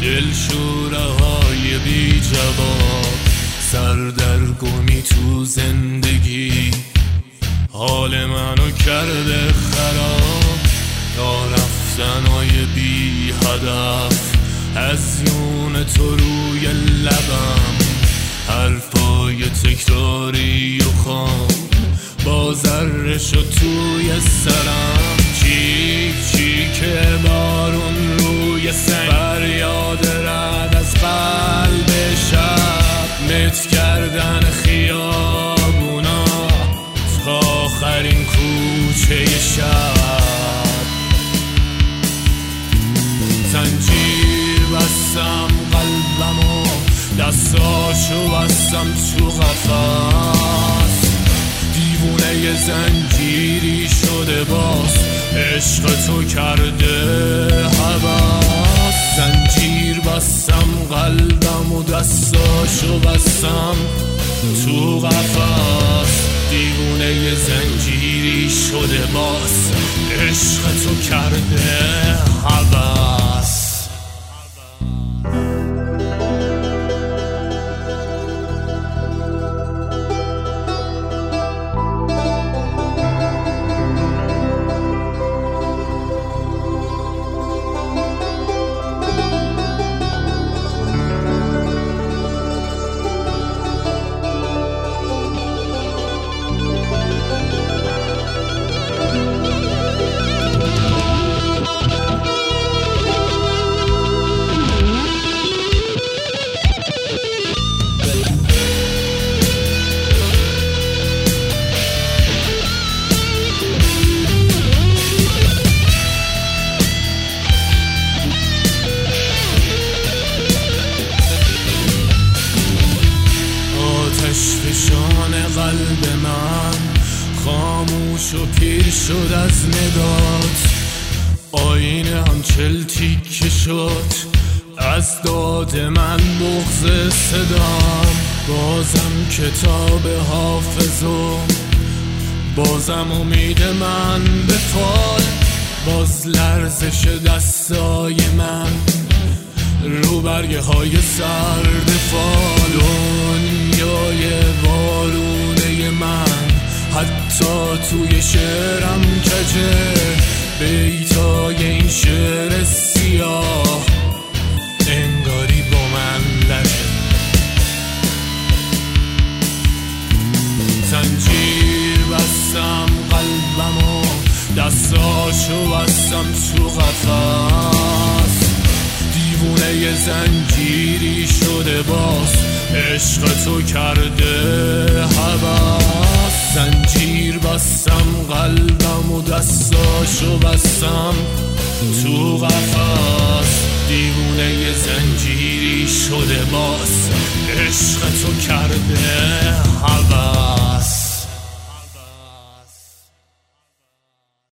دلشوره های بی جواب، سردرگمی تو زندگی حال منو کرده خراب. یا رفتنای بی هدف از یون تو روی لبم، حرفای تکراری و خام با ذره‌شو توی سرم. چیک چیک بارون روی سنگ، فریاد رعد از قلب شب، مت کردن خیابونا تا آخرین کوچه شب. زنجیر بستم قلبمو، دستاشو بستم تو قفس، دیوونه زنجیری شده باز، عشق تو کرده هوس. زنجیر بستم قلبمو، دستاشو بستم تو قفس، دیوونه زنجیری شده باز، عشق تو کرده هوس. فشان قلب من خاموش و پیر شد از نگات، آینه هم چل تیکه شد از داد من بغض صدام. بازم کتاب حافظو، بازم امید من به فال، باز لرزش دستای من رو برگه های سرد فال. دنیای وارونه من حتی توی شعرم کجه، بیتای این شعر سیاه انگاری با من لجه. زنجیر بستم قلبمو، دستاشو بستم تو قفس، دیوونه زنجیری شده باز، عشق تو کرده هوس. زنجیر بستم قلبم و دستاشو بستم تو قفس، دیوونه زنجیری شده باز، عشق تو کرده هوس.